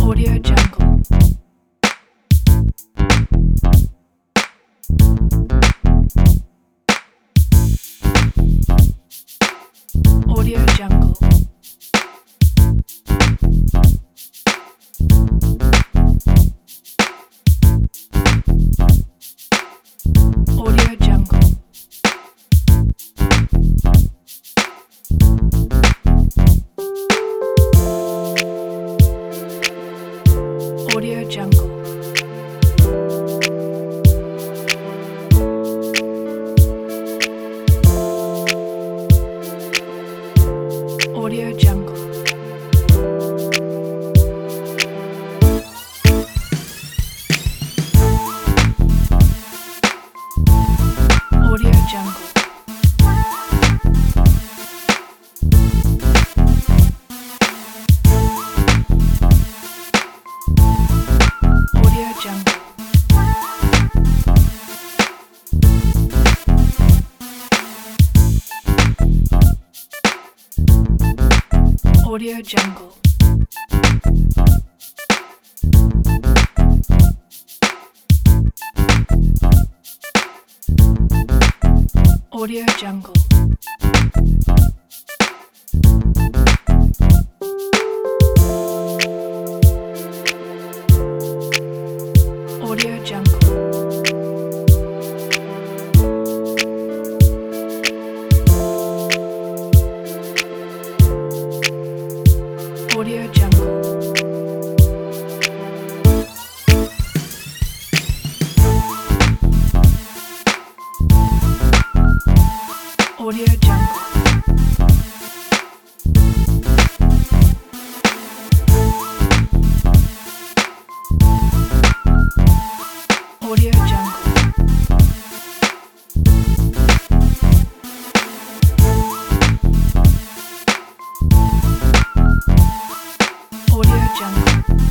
Audio Jungle. Audio Jungle. Audio Jungle. Audio Jungle. Audio Jungle. Audio Jungle. Audio Jungle. Audio Jungle. Audio Jungle. Audio Jungle. Audio Jungle. Audio Jungle. Audio Jungle. Audio Jungle.